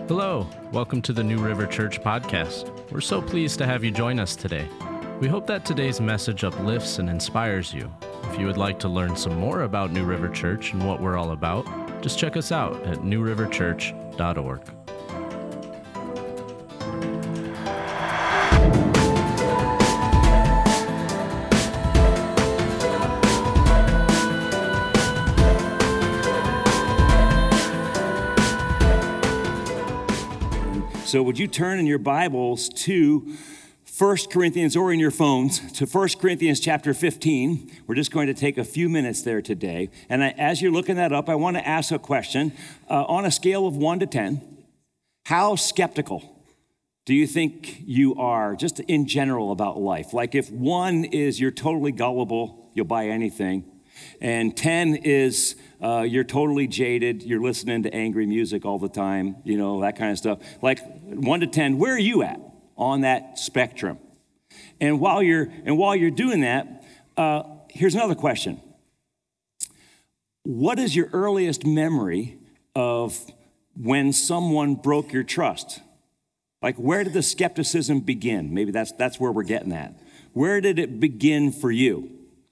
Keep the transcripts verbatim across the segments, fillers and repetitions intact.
Hello, welcome to the New River Church podcast. We're so pleased to have you join us today. We hope that today's message uplifts and inspires you. If you would like to learn some more about New River Church and what we're all about, just check us out at new river church dot org. So would you turn in your Bibles to First Corinthians, or in your phones, to First Corinthians chapter fifteen. We're just going to take a few minutes there today. And I, as you're looking that up, I want to ask a question. Uh, on a scale of one to ten, how skeptical do you think you are, just in general, about life? Like if one is you're totally gullible, you'll buy anything, and ten is uh, you're totally jaded, you're listening to angry music all the time, you know, that kind of stuff. Like one to ten, where are you at on that spectrum? And while you're and while you're doing that, uh, here's another question. What is your earliest memory of when someone broke your trust? Like, where did the skepticism begin? Maybe that's that's where we're getting at. Where did it begin for you?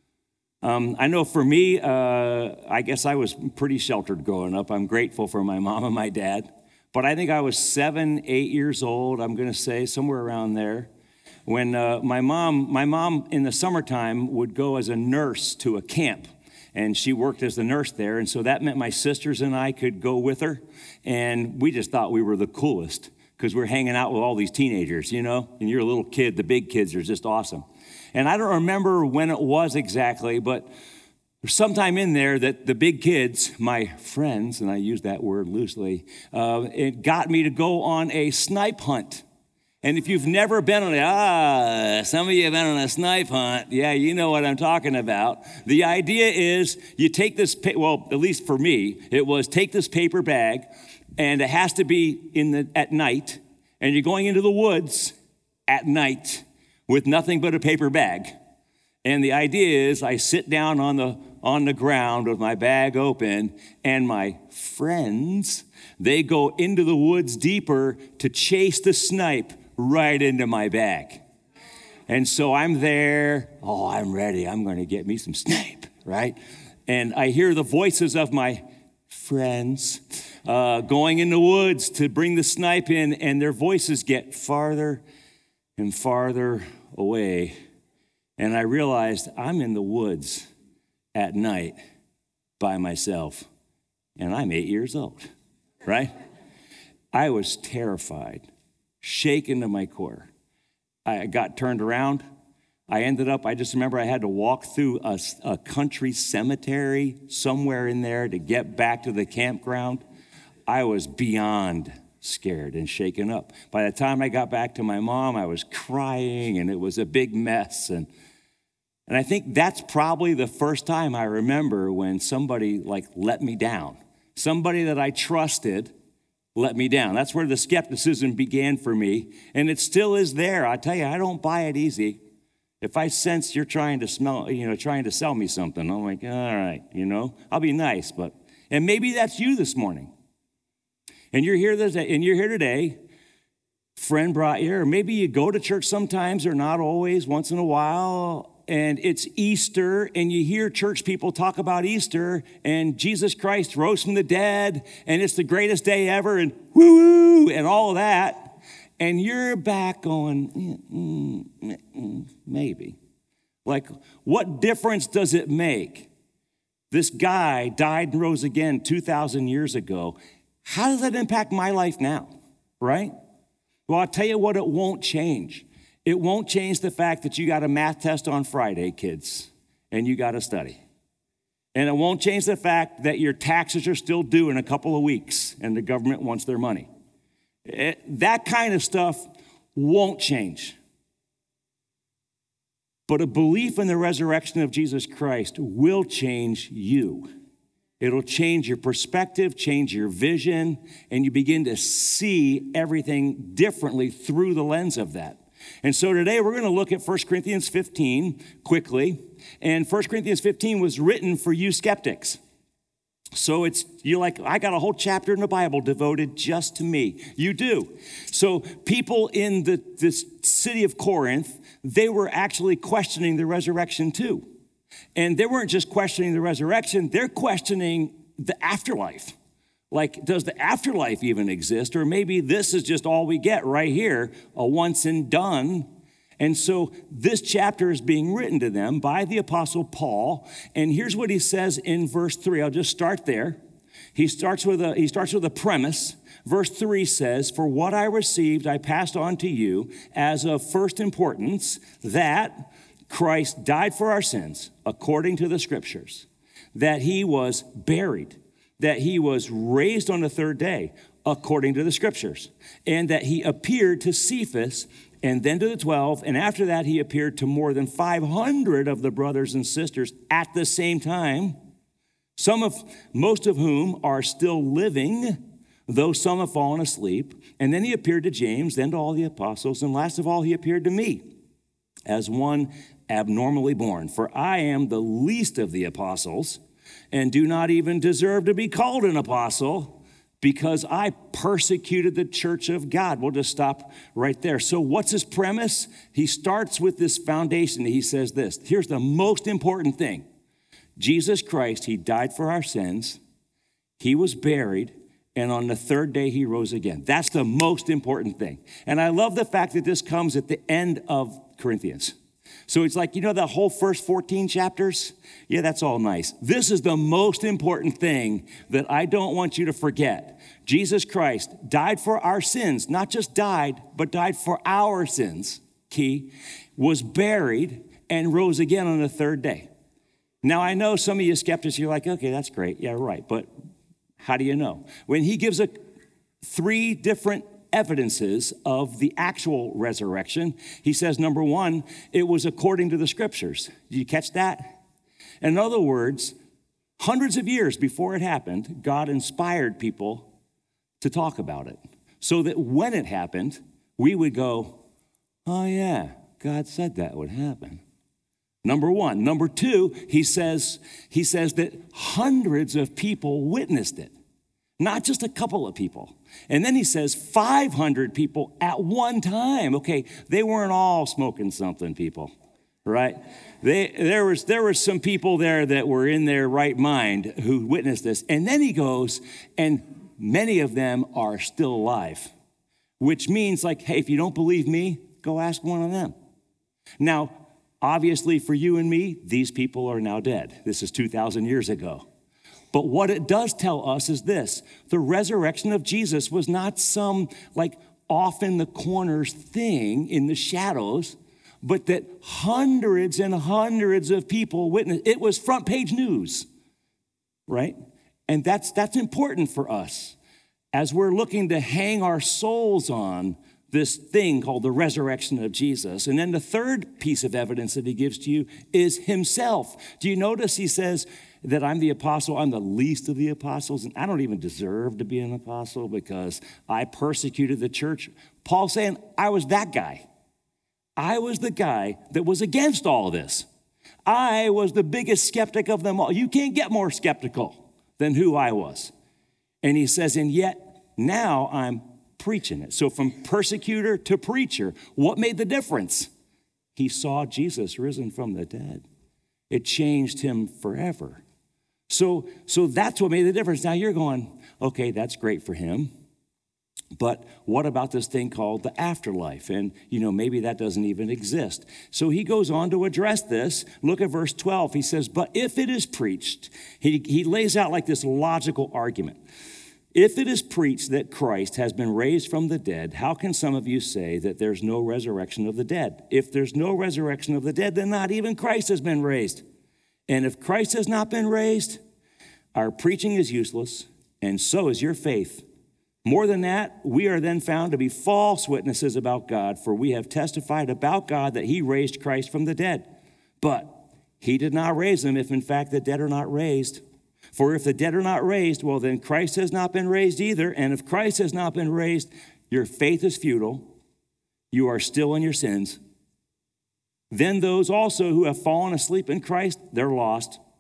Um, I know for me, uh, I guess I was pretty sheltered growing up. I'm grateful for my mom and my dad. But I think I was seven, eight years old, I'm going to say, somewhere around there, when uh, my mom, my mom in the summertime would go as a nurse to a camp. And she worked as the nurse there. And so that meant my sisters and I could go with her. And we just thought we were the coolest because we're hanging out with all these teenagers, you know? And you're a little kid. The big kids are just awesome. And I don't remember when it was exactly, but there's sometime in there that the big kids, my friends, and I use that word loosely, uh, it got me to go on a snipe hunt. And if you've never been on a, ah, some of you have been on a snipe hunt. Yeah, you know what I'm talking about. The idea is you take this, well, at least for me, it was take this paper bag, and it has to be in the at night, and you're going into the woods at night with nothing but a paper bag. And the idea is I sit down on the on the ground with my bag open, and my friends, they go into the woods deeper to chase the snipe right into my bag. And so I'm there, oh, I'm ready. I'm going to get me some snipe, right? And I hear the voices of my friends uh, going in the woods to bring the snipe in, and their voices get farther and farther away. And I realized I'm in the woods at night by myself, and I'm eight years old, right? I was terrified, shaken to my core. I got turned around. I ended up, I just remember I had to walk through a, a country cemetery somewhere in there to get back to the campground. I was beyond scared and shaken up. By the time I got back to my mom, I was crying, and it was a big mess. And and I think that's probably the first time I remember when somebody like let me down. Somebody that I trusted let me down. That's where the skepticism began for me, and it still is there. I tell you, I don't buy it easy. If I sense you're trying to smell, you know, trying to sell me something, I'm like, all right, you know, I'll be nice, but and maybe that's you this morning. And you're here this, and you're here today, friend brought you, or maybe you go to church sometimes or not always, once in a while, and it's Easter, and you hear church people talk about Easter, and Jesus Christ rose from the dead, and it's the greatest day ever, and woo-woo, and all of that, and you're back going, mm, mm, mm, maybe. Like, what difference does it make? This guy died and rose again two thousand years ago. How does that impact my life now, right? Well, I'll tell you what it won't change. It won't change the fact that you got a math test on Friday, kids, and you got to study. And it won't change the fact that your taxes are still due in a couple of weeks and the government wants their money. It, that kind of stuff won't change. But a belief in the resurrection of Jesus Christ will change you. It'll change your perspective, change your vision, and you begin to see everything differently through the lens of that. And so today we're going to look at First Corinthians fifteen quickly. And First Corinthians fifteen was written for you skeptics. So it's, you're like, I got a whole chapter in the Bible devoted just to me. You do. So people in the this city of Corinth, they were actually questioning the resurrection too. And they weren't just questioning the resurrection, they're questioning the afterlife. Like, does the afterlife even exist? Or maybe this is just all we get right here, a once and done. And so this chapter is being written to them by the Apostle Paul. And here's what he says in verse three. I'll just start there. He starts with a, he starts with a premise. Verse three says, "For what I received, I passed on to you as of first importance, that Christ died for our sins, according to the scriptures, that he was buried, that he was raised on the third day, according to the scriptures, and that he appeared to Cephas, and then to the twelve, and after that he appeared to more than five hundred of the brothers and sisters at the same time, some of, most of whom are still living, though some have fallen asleep. And then he appeared to James, then to all the apostles, and last of all he appeared to me, as one abnormally born. For I am the least of the apostles, and do not even deserve to be called an apostle, because I persecuted the church of God." We'll just stop right there. So what's his premise? He starts with this foundation. He says this. Here's the most important thing. Jesus Christ, he died for our sins. He was buried. And on the third day, he rose again. That's the most important thing. And I love the fact that this comes at the end of Corinthians. So it's like, you know, the whole first fourteen chapters? Yeah, that's all nice. This is the most important thing that I don't want you to forget. Jesus Christ died for our sins, not just died, but died for our sins, key, was buried and rose again on the third day. Now, I know some of you skeptics, you're like, okay, that's great. Yeah, right. But how do you know? When he gives a three different evidences of the actual resurrection, he says, number one, it was according to the scriptures. Did you catch that? In other words, hundreds of years before it happened, God inspired people to talk about it, so that when it happened, we would go, oh yeah, God said that would happen. Number one. Number two, he says, he says that hundreds of people witnessed it, not just a couple of people. And then he says five hundred people at one time. Okay, they weren't all smoking something, people, right? They, there was there were some people there that were in their right mind who witnessed this. And then he goes, and many of them are still alive, which means like, hey, if you don't believe me, go ask one of them. Now, obviously for you and me, these people are now dead. This is two thousand years ago. But what it does tell us is this: the resurrection of Jesus was not some like off in the corners thing in the shadows, but that hundreds and hundreds of people witnessed. It was front page news, right? And that's that's important for us as we're looking to hang our souls on this thing called the resurrection of Jesus. And then the third piece of evidence that he gives to you is himself. Do you notice he says that I'm the apostle, I'm the least of the apostles, and I don't even deserve to be an apostle because I persecuted the church? Paul's saying I was that guy. I was the guy that was against all of this. I was the biggest skeptic of them all. You can't get more skeptical than who I was. And he says, and yet now I'm preaching it. So from persecutor to preacher, what made the difference? He saw Jesus risen from the dead. It changed him forever. So, so that's what made the difference. Now you're going, okay, that's great for him. But what about this thing called the afterlife? And, you know, maybe that doesn't even exist. So he goes on to address this. Look at verse twelve. He says, but if it is preached, he, he lays out like this logical argument. If it is preached that Christ has been raised from the dead, how can some of you say that there's no resurrection of the dead? If there's no resurrection of the dead, then not even Christ has been raised. And if Christ has not been raised, our preaching is useless, and so is your faith. More than that, we are then found to be false witnesses about God, for we have testified about God that he raised Christ from the dead. But he did not raise him if in fact the dead are not raised. For if the dead are not raised, well, then Christ has not been raised either. And if Christ has not been raised, your faith is futile. You are still in your sins. Then those also who have fallen asleep in Christ, they're lost.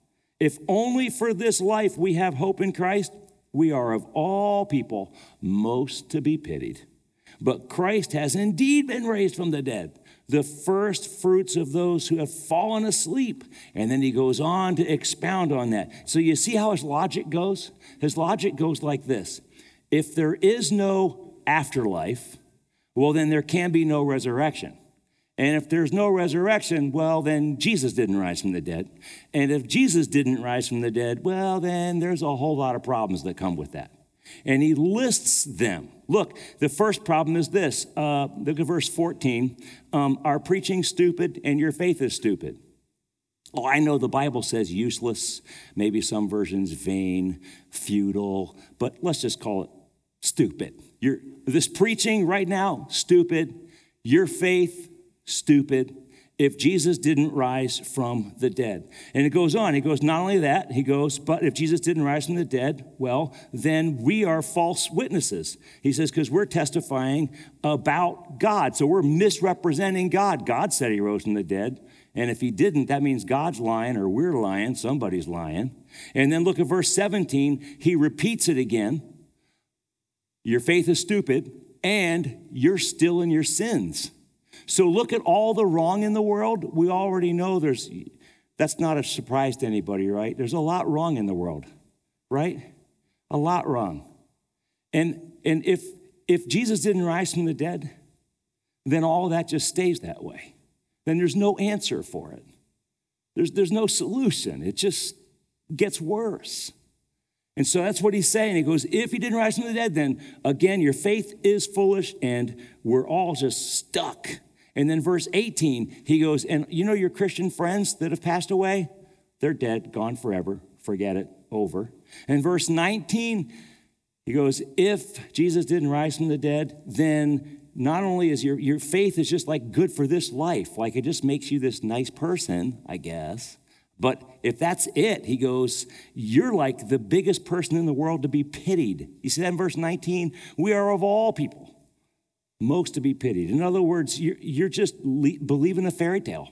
If only for this life we have hope in Christ, we are of all people most to be pitied. But Christ has indeed been raised from the dead, the first fruits of those who have fallen asleep. And then he goes on to expound on that. So you see how his logic goes? His logic goes like this. If there is no afterlife, well, then there can be no resurrection. And if there's no resurrection, well, then Jesus didn't rise from the dead. And if Jesus didn't rise from the dead, well, then there's a whole lot of problems that come with that. And he lists them. Look, the first problem is this. Uh, look at verse fourteen. Um, our preaching stupid and your faith is stupid. Oh, I know the Bible says useless, maybe some versions vain, futile, but let's just call it stupid. You're, this preaching right now, stupid. Your faith, stupid. If Jesus didn't rise from the dead. And it goes on. He goes, not only that, he goes, but if Jesus didn't rise from the dead, well, then we are false witnesses. He says, because we're testifying about God. So we're misrepresenting God. God said he rose from the dead. And if he didn't, that means God's lying or we're lying. Somebody's lying. And then look at verse seventeen. He repeats it again. Your faith is stupid and you're still in your sins. So look at all the wrong in the world. We already know there's, that's not a surprise to anybody, right? There's a lot wrong in the world, right? A lot wrong. And, and if, if Jesus didn't rise from the dead, then all that just stays that way. Then there's no answer for it. There's, there's no solution. It just gets worse. And so that's what he's saying. He goes, if he didn't rise from the dead, then again, your faith is foolish and we're all just stuck. And then verse eighteen, he goes, and you know your Christian friends that have passed away? They're dead, gone forever. Forget it, over. And verse nineteen, he goes, if Jesus didn't rise from the dead, then not only is your, your faith is just like good for this life, like it just makes you this nice person, I guess. But if that's it, he goes, you're like the biggest person in the world to be pitied. You see that in verse nineteen? We are of all people most to be pitied. In other words, you're, you're just le- believing a fairy tale.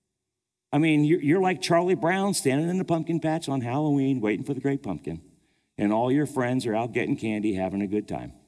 I mean, you're, you're like Charlie Brown standing in the pumpkin patch on Halloween waiting for the great pumpkin. And all your friends are out getting candy, having a good time.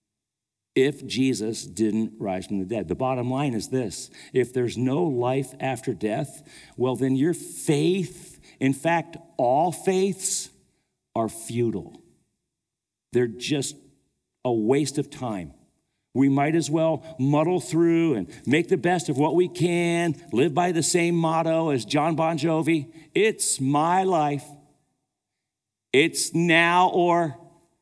If Jesus didn't rise from the dead. The bottom line is this. If there's no life after death, well, then your faith, in fact, all faiths are futile. They're just a waste of time. We might as well muddle through and make the best of what we can, live by the same motto as John Bon Jovi. It's my life. It's now or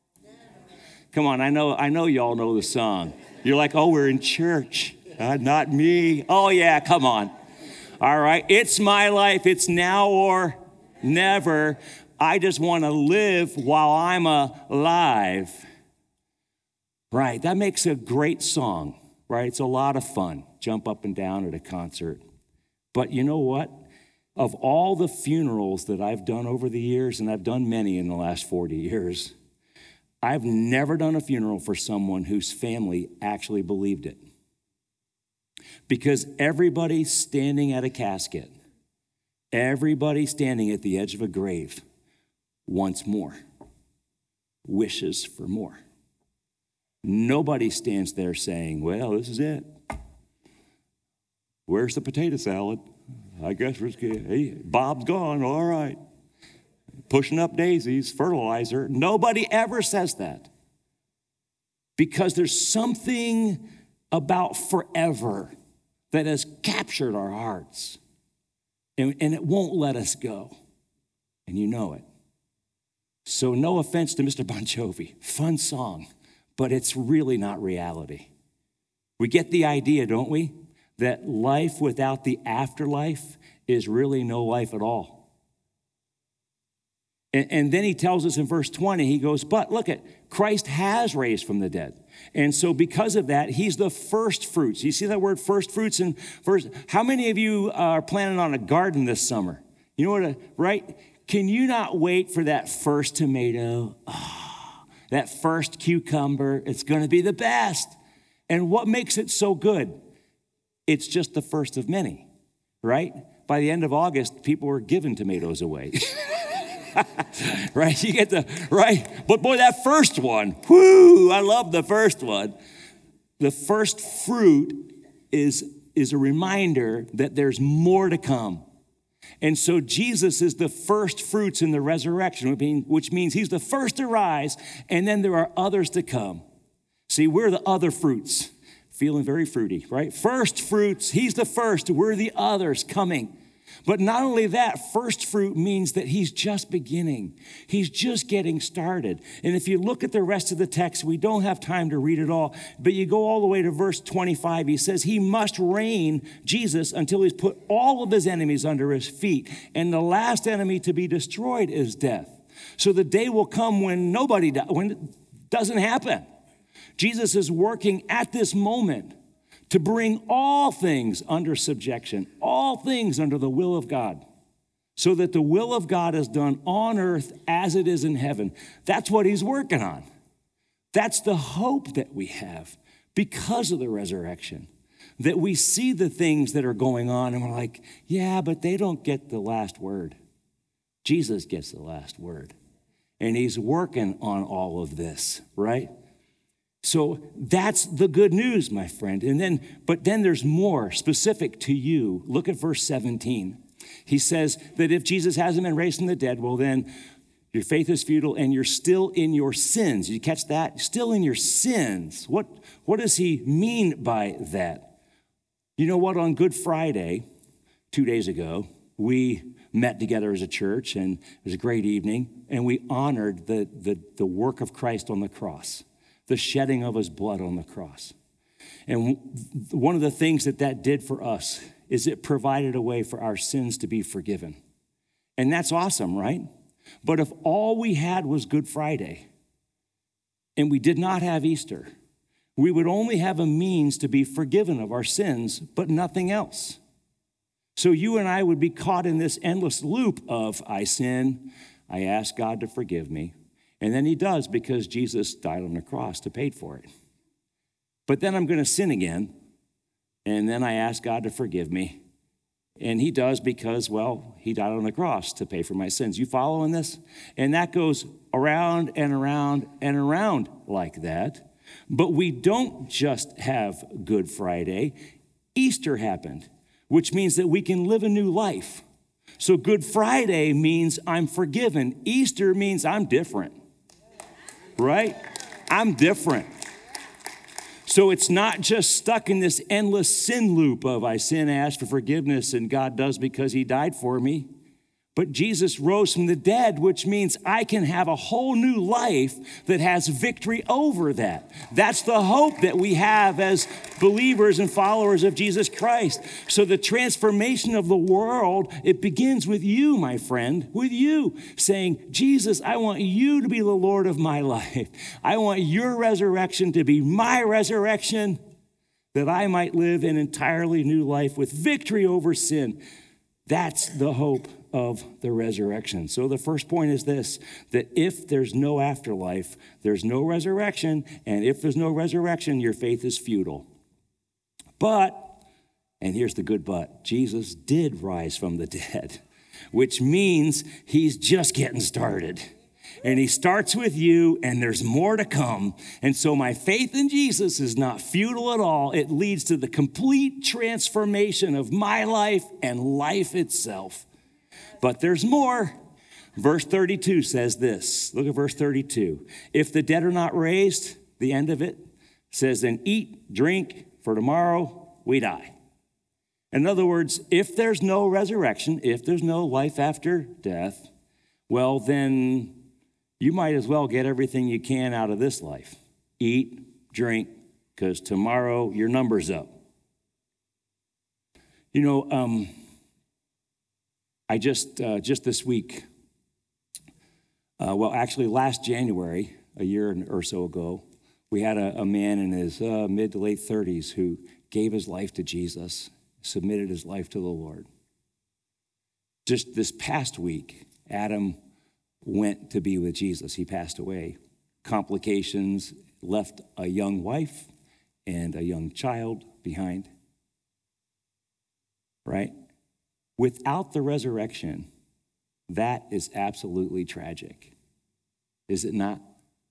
come on, I know I know y'all know the song. You're like, oh, we're in church. Uh, not me. Oh, yeah, come on. All right, it's my life. It's now or never. I just want to live while I'm alive. Right, that makes a great song, right? It's a lot of fun. Jump up and down at a concert. But you know what? Of all the funerals that I've done over the years, and I've done many in the last forty years, I've never done a funeral for someone whose family actually believed it. Because everybody standing at a casket, everybody standing at the edge of a grave wants more, wishes for more. Nobody stands there saying, well, this is it. Where's the potato salad? I guess we're good. Hey, Bob's gone, all right. Pushing up daisies, fertilizer. Nobody ever says that. Because there's something about forever that has captured our hearts. And, and it won't let us go. And you know it. So no offense to Mister Bon Jovi. Fun song. But it's really not reality. We get the idea, don't we? That life without the afterlife is really no life at all. And, and then he tells us in verse twenty, he goes, but look at, Christ has raised from the dead. And so because of that, he's the first fruits. You see that word first fruits? And first, how many of you are planning on a garden this summer? You know what, a, right? Can you not wait for that first tomato? Oh, that first cucumber, it's going to be the best. And what makes it so good? It's just the first of many, right? By the end of August, people were giving tomatoes away. Right? You get the, right? But boy, that first one, whoo, I love the first one. The first fruit is, is a reminder that there's more to come. And so Jesus is the first fruits in the resurrection, which means he's the first to rise, and then there are others to come. See, we're the other fruits. Feeling very fruity, right? First fruits, he's the first, we're the others coming. But not only that, first fruit means that he's just beginning. He's just getting started. And if you look at the rest of the text, we don't have time to read it all, but you go all the way to verse twenty-five. He says he must reign, Jesus, until he's put all of his enemies under his feet. And the last enemy to be destroyed is death. So the day will come when nobody, when it doesn't happen. Jesus is working at this moment to bring all things under subjection, all things under the will of God, so that the will of God is done on earth as it is in heaven. That's what he's working on. That's the hope that we have because of the resurrection, that we see the things that are going on and we're like, yeah, but they don't get the last word. Jesus gets the last word, and he's working on all of this, right? So that's the good news, my friend. And then, but then there's more specific to you. Look at verse seventeen. He says that if Jesus hasn't been raised from the dead, well, then your faith is futile and you're still in your sins. Did you catch that? Still in your sins. What, what does he mean by that? You know what? On Good Friday, two days ago, we met together as a church, and it was a great evening, and we honored the, the, the work of Christ on the cross, the shedding of his blood on the cross. And one of the things that that did for us is it provided a way for our sins to be forgiven. And that's awesome, right? But if all we had was Good Friday and we did not have Easter, we would only have a means to be forgiven of our sins, but nothing else. So you and I would be caught in this endless loop of I sin, I ask God to forgive me, and then he does because Jesus died on the cross to pay for it. But then I'm going to sin again, and then I ask God to forgive me. And he does because, well, he died on the cross to pay for my sins. You following this? And that goes around and around and around like that. But we don't just have Good Friday. Easter happened, which means that we can live a new life. So Good Friday means I'm forgiven. Easter means I'm different. Right? I'm different. So it's not just stuck in this endless sin loop of I sin, ask for forgiveness, and God does because he died for me. But Jesus rose from the dead, which means I can have a whole new life that has victory over that. That's the hope that we have as believers and followers of Jesus Christ. So the transformation of the world, it begins with you, my friend, with you saying, Jesus, I want you to be the Lord of my life. I want your resurrection to be my resurrection, that I might live an entirely new life with victory over sin. That's the hope of the resurrection. So the first point is this, that if there's no afterlife, there's no resurrection, and if there's no resurrection, your faith is futile. But, and here's the good but, Jesus did rise from the dead, which means he's just getting started. And he starts with you, and there's more to come. And so my faith in Jesus is not futile at all. It leads to the complete transformation of my life and life itself. But there's more. Verse thirty-two says this. Look at verse thirty-two. If the dead are not raised, the end of it says, then eat, drink, for tomorrow we die. In other words, if there's no resurrection, if there's no life after death, well, then you might as well get everything you can out of this life. Eat, drink, because tomorrow your number's up. You know, um, I just, uh, just this week, uh, well, actually last January, a year or so ago, we had a, a man in his uh, mid to late thirties who gave his life to Jesus, submitted his life to the Lord. Just this past week, Adam went to be with Jesus. He passed away. Complications, left a young wife and a young child behind. Right? Without the resurrection, That is absolutely tragic, is it not?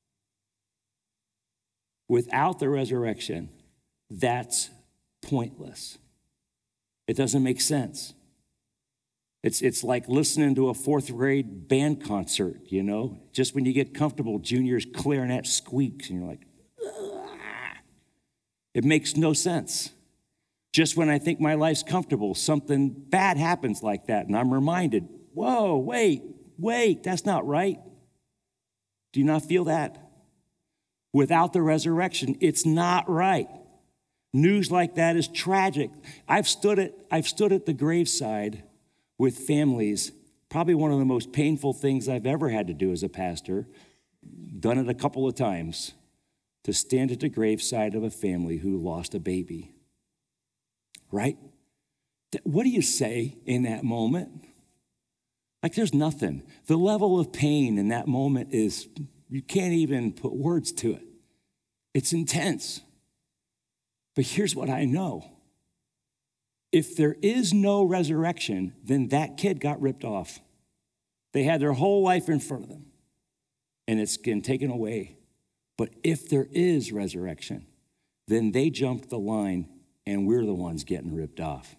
Without the resurrection, that's pointless. It doesn't make sense. It's, it's like listening to a fourth grade band concert, you know? Just when you get comfortable, Junior's clarinet squeaks, and you're like, ah. It makes no sense. Just when I think my life's comfortable, something bad happens like that, and I'm reminded, whoa, wait, wait, that's not right. Do you not feel that? Without the resurrection, it's not right. News like that is tragic. I've stood at, I've stood at the graveside with families, probably one of the most painful things I've ever had to do as a pastor, done it a couple of times, to stand at the graveside of a family who lost a baby. Right? What do you say in that moment? Like there's nothing. The level of pain in that moment is, you can't even put words to it. It's intense. But here's what I know. If there is no resurrection, then that kid got ripped off. They had their whole life in front of them, and it's getting taken away. But if there is resurrection, then they jumped the line, and we're the ones getting ripped off.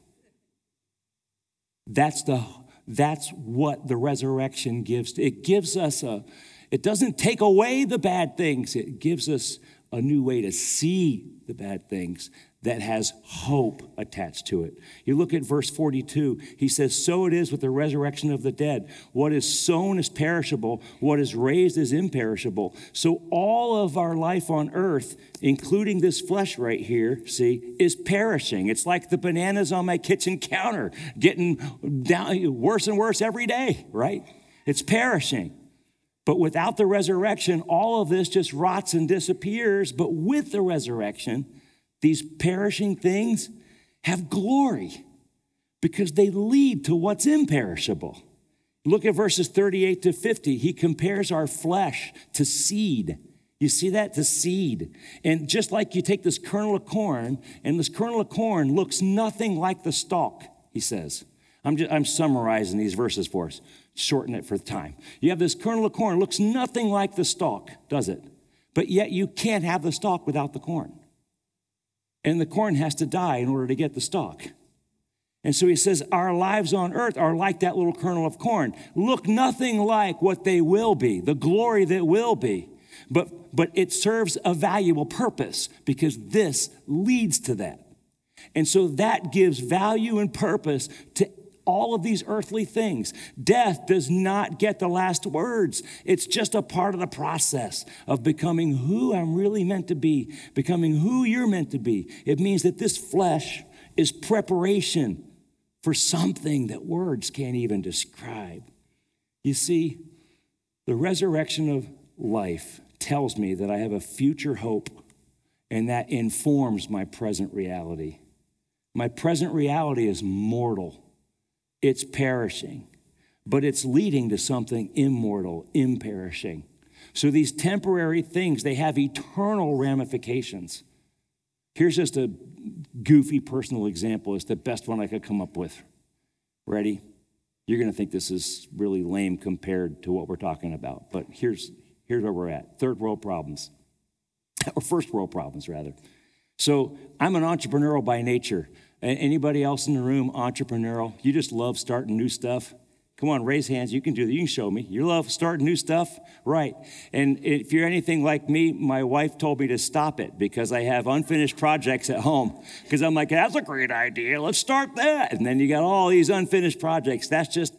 That's the that's what the resurrection gives. It gives us a, it doesn't take away the bad things. It gives us a new way to see the bad things that has hope attached to it. You look at verse forty-two, he says, so it is with the resurrection of the dead. What is sown is perishable, what is raised is imperishable. So all of our life on earth, including this flesh right here, see, is perishing. It's like the bananas on my kitchen counter, getting down, worse and worse every day, right? It's perishing. But without the resurrection, all of this just rots and disappears. But with the resurrection, these perishing things have glory because they lead to what's imperishable. Look at verses thirty-eight to fifty. He compares our flesh to seed. You see that? To seed. And just like you take this kernel of corn, and this kernel of corn looks nothing like the stalk, he says. I'm, just, I'm summarizing these verses for us. Shorten it for time. You have this kernel of corn, looks nothing like the stalk, does it? But yet you can't have the stalk without the corn. And the corn has to die in order to get the stalk. And so he says, our lives on earth are like that little kernel of corn. Look nothing like what they will be, the glory that will be. But, but it serves a valuable purpose because this leads to that. And so that gives value and purpose to all of these earthly things. Death does not get the last words. It's just a part of the process of becoming who I'm really meant to be, becoming who you're meant to be. It means that this flesh is preparation for something that words can't even describe. You see, the resurrection of life tells me that I have a future hope, and that informs my present reality. My present reality is mortal. It's perishing, but it's leading to something immortal, imperishing. So these temporary things, they have eternal ramifications. Here's just a goofy personal example. It's the best one I could come up with. Ready? You're going to think this is really lame compared to what we're talking about, but here's, here's where we're at. Third world problems, or first world problems, rather. So I'm an entrepreneurial by nature. Anybody else in the room entrepreneurial? You just love starting new stuff? Come on, raise hands. You can do that. You can show me. You love starting new stuff? Right. And if you're anything like me, my wife told me to stop it because I have unfinished projects at home. Because I'm like, that's a great idea. Let's start that. And then you got all these unfinished projects. That's just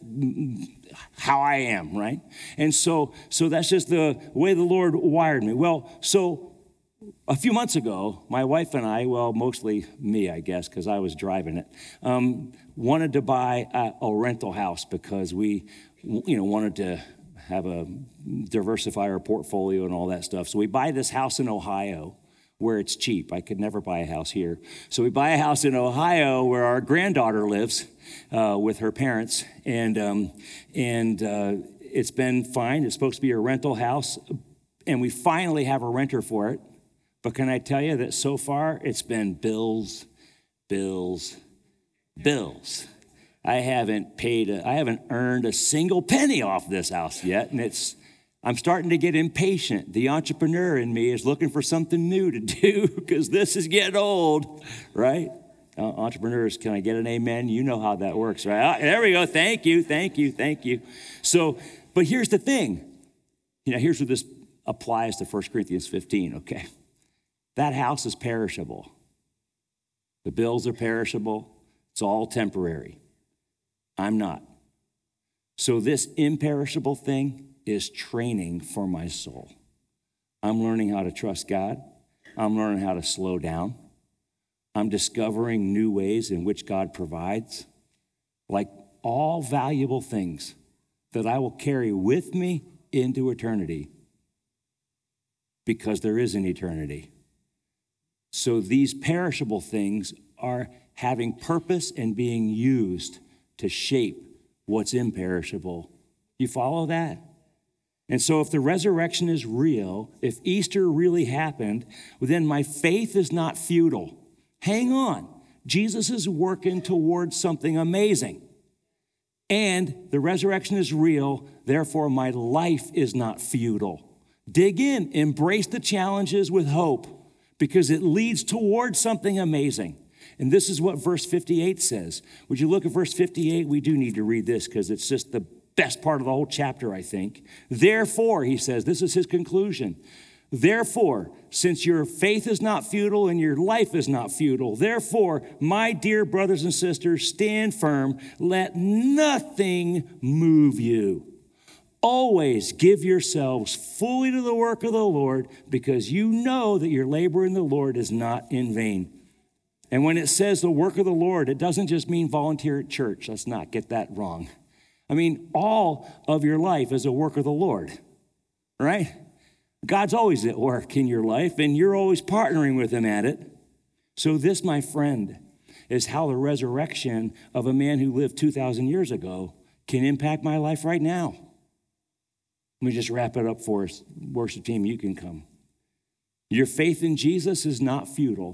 how I am, right? And so, so that's just the way the Lord wired me. Well, so a few months ago, my wife and I, well, mostly me, I guess, because I was driving it, um, wanted to buy a, a rental house because we, you know, wanted to have a diversify our portfolio and all that stuff. So we buy this house in Ohio where it's cheap. I could never buy a house here. So we buy a house in Ohio where our granddaughter lives uh, with her parents, and um, and uh, it's been fine. It's supposed to be a rental house, and we finally have a renter for it. But can I tell you that so far it's been bills, bills, bills. I haven't paid, a, I haven't earned a single penny off this house yet. And it's, I'm starting to get impatient. The entrepreneur in me is looking for something new to do because this is getting old, right? Uh, entrepreneurs, can I get an amen? You know how that works, right? Oh, there we go. Thank you, thank you, thank you. So, but here's the thing. You know, here's where this applies to First Corinthians fifteen, okay? That house is perishable. The bills are perishable. It's all temporary. I'm not. So this imperishable thing is training for my soul. I'm learning how to trust God. I'm learning how to slow down. I'm discovering new ways in which God provides, like all valuable things that I will carry with me into eternity, because there is an eternity. So these perishable things are having purpose and being used to shape what's imperishable. You follow that? And so if the resurrection is real, if Easter really happened, then my faith is not futile. Hang on. Jesus is working towards something amazing. And the resurrection is real, therefore my life is not futile. Dig in, embrace the challenges with hope, because it leads towards something amazing. And this is what verse fifty-eight says. Would you look at verse fifty-eight? We do need to read this because it's just the best part of the whole chapter, I think. Therefore, he says, this is his conclusion. Therefore, since your faith is not futile and your life is not futile, therefore, my dear brothers and sisters, stand firm. Let nothing move you. Always give yourselves fully to the work of the Lord, because you know that your labor in the Lord is not in vain. And when it says the work of the Lord, it doesn't just mean volunteer at church. Let's not get that wrong. I mean, all of your life is a work of the Lord, right? God's always at work in your life, and you're always partnering with him at it. So this, my friend, is how the resurrection of a man who lived two thousand years ago can impact my life right now. Let me just wrap it up for us. Worship team, you can come. Your faith in Jesus is not futile.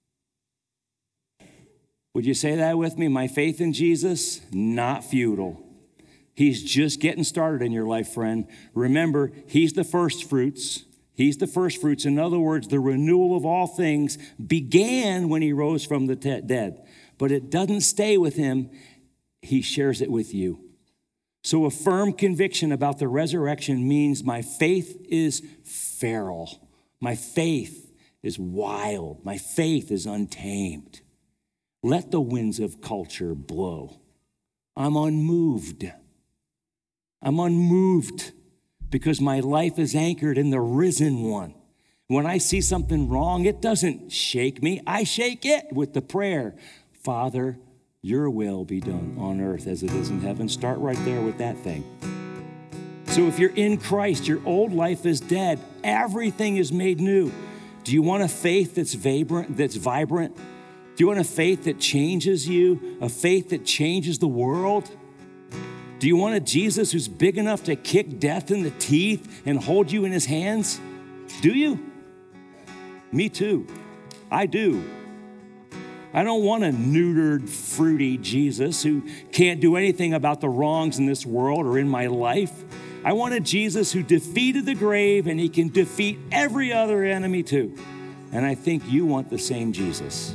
Would you say that with me? My faith in Jesus, not futile. He's just getting started in your life, friend. Remember, he's the first fruits. He's the first fruits. In other words, the renewal of all things began when he rose from the dead. But it doesn't stay with him. He shares it with you. So a firm conviction about the resurrection means my faith is feral. My faith is wild. My faith is untamed. Let the winds of culture blow. I'm unmoved. I'm unmoved because my life is anchored in the risen one. When I see something wrong, it doesn't shake me. I shake it with the prayer, Father, your will be done on earth as it is in heaven. Start right there with that thing. So if you're in Christ, your old life is dead. Everything is made new. Do you want a faith that's vibrant, that's vibrant? Do you want a faith that changes you? A faith that changes the world? Do you want a Jesus who's big enough to kick death in the teeth and hold you in his hands? Do you? Me too. I do. I don't want a neutered, fruity Jesus who can't do anything about the wrongs in this world or in my life. I want a Jesus who defeated the grave and he can defeat every other enemy too. And I think you want the same Jesus.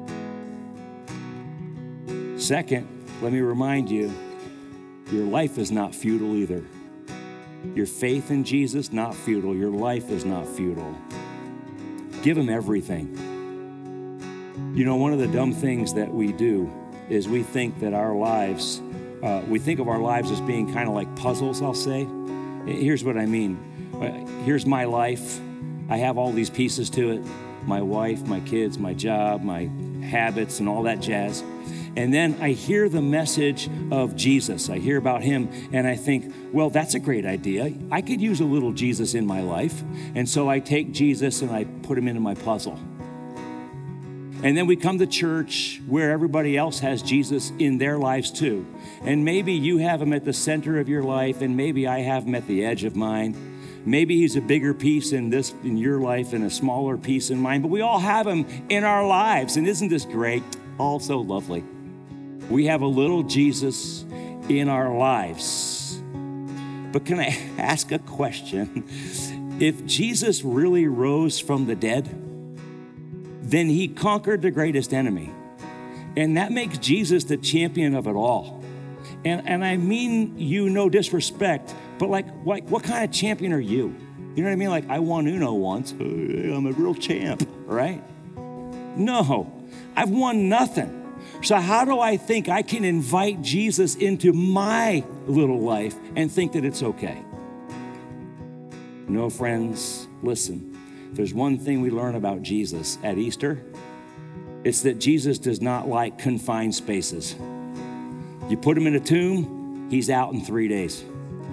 Second, let me remind you, your life is not futile either. Your faith in Jesus, not futile. Your life is not futile. Give him everything. You know, one of the dumb things that we do is we think that our lives, uh, we think of our lives as being kind of like puzzles, I'll say. Here's what I mean. Here's my life. I have all these pieces to it. My wife, my kids, my job, my habits, and all that jazz. And then I hear the message of Jesus. I hear about him, and I think, well, that's a great idea. I could use a little Jesus in my life. And so I take Jesus and I put him into my puzzle. And then we come to church where everybody else has Jesus in their lives too. And maybe you have him at the center of your life, and maybe I have him at the edge of mine. Maybe he's a bigger piece in this in your life and a smaller piece in mine, but we all have him in our lives. And isn't this great? All so lovely. We have a little Jesus in our lives. But can I ask a question? If Jesus really rose from the dead, then he conquered the greatest enemy. And that makes Jesus the champion of it all. And, and I mean you no disrespect, but like, like, what kind of champion are you? You know what I mean? Like, I won Uno once. Hey, I'm a real champ, right? No, I've won nothing. So how do I think I can invite Jesus into my little life and think that it's okay? No, friends, listen. There's one thing we learn about Jesus at Easter. It's that Jesus does not like confined spaces. You put him in a tomb, he's out in three days.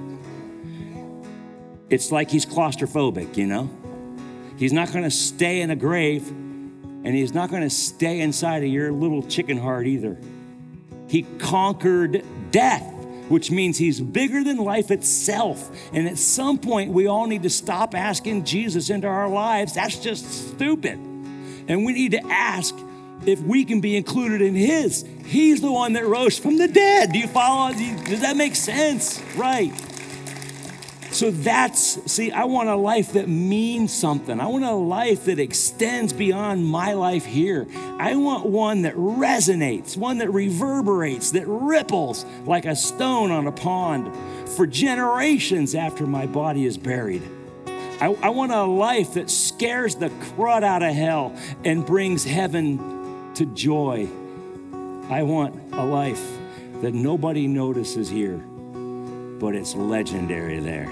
It's like he's claustrophobic, you know? He's not going to stay in a grave, and he's not going to stay inside of your little chicken heart either. He conquered death, which means he's bigger than life itself. And at some point, we all need to stop asking Jesus into our lives. That's just stupid. And we need to ask if we can be included in his. He's the one that rose from the dead. Do you follow? Does that make sense? Right. So that's, see, I want a life that means something. I want a life that extends beyond my life here. I want one that resonates, one that reverberates, that ripples like a stone on a pond for generations after my body is buried. I, I want a life that scares the crud out of hell and brings heaven to joy. I want a life that nobody notices here, but it's legendary there.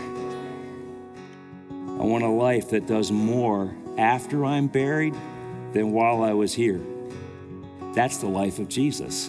I want a life that does more after I'm buried than while I was here. That's the life of Jesus.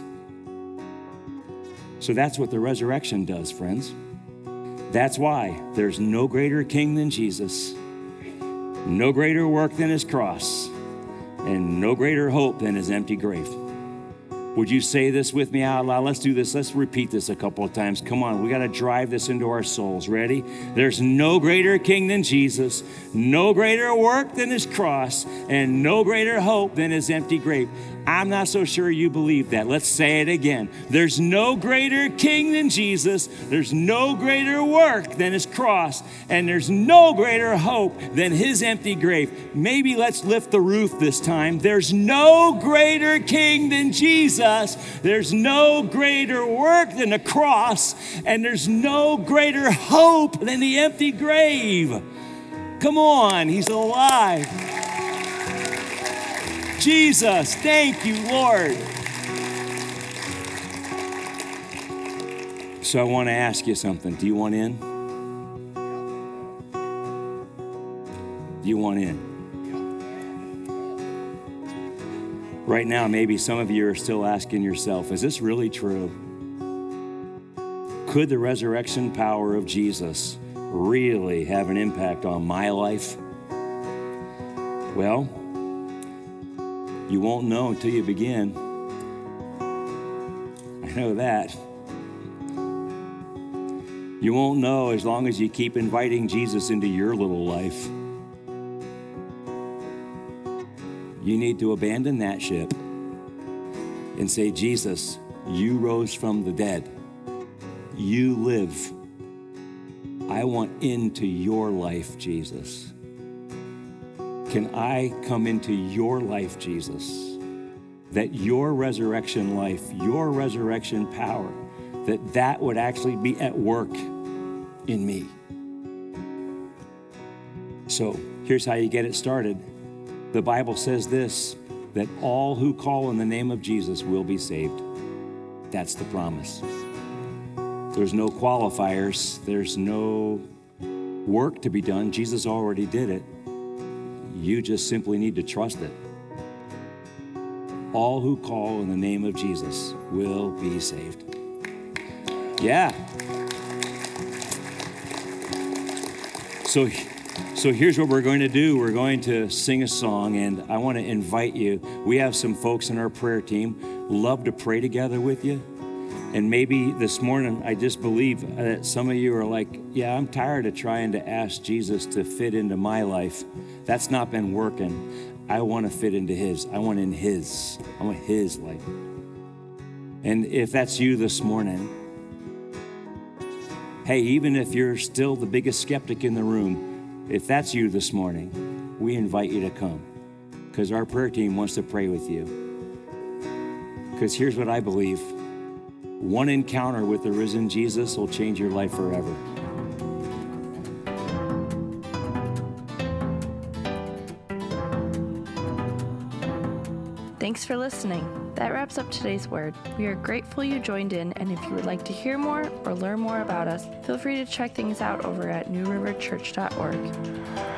So that's what the resurrection does, friends. That's why there's no greater king than Jesus, no greater work than his cross, and no greater hope than his empty grave. Would you say this with me out loud? Let's do this. Let's repeat this a couple of times. Come on, we got to drive this into our souls. Ready? There's no greater king than Jesus, no greater work than his cross, and no greater hope than his empty grave. I'm not so sure you believe that. Let's say it again. There's no greater king than Jesus. There's no greater work than his cross. And there's no greater hope than his empty grave. Maybe let's lift the roof this time. There's no greater king than Jesus. There's no greater work than the cross. And there's no greater hope than the empty grave. Come on, he's alive. Jesus, thank you, Lord. So I want to ask you something. Do you want in? Do you want in? Right now, maybe some of you are still asking yourself, is this really true? Could the resurrection power of Jesus really have an impact on my life? Well, you won't know until you begin. I know that. You won't know as long as you keep inviting Jesus into your little life. You need to abandon that ship and say, Jesus, you rose from the dead. You live. I want into your life, Jesus. Can I come into your life, Jesus? That your resurrection life, your resurrection power, that that would actually be at work in me. So here's how you get it started. The Bible says this, that all who call in the name of Jesus will be saved. That's the promise. There's no qualifiers. There's no work to be done. Jesus already did it. You just simply need to trust it. All who call in the name of Jesus will be saved. Yeah. So, so here's what we're going to do. We're going to sing a song, and I want to invite you. We have some folks in our prayer team love to pray together with you. And maybe this morning, I just believe that some of you are like, yeah, I'm tired of trying to ask Jesus to fit into my life. That's not been working. I want to fit into his. I want in his. I want his life. And if that's you this morning, hey, even if you're still the biggest skeptic in the room, if that's you this morning, we invite you to come, because our prayer team wants to pray with you. Because here's what I believe. One encounter with the risen Jesus will change your life forever. Thanks for listening. That wraps up today's word. We are grateful you joined in, and if you would like to hear more or learn more about us, feel free to check things out over at new river church dot org.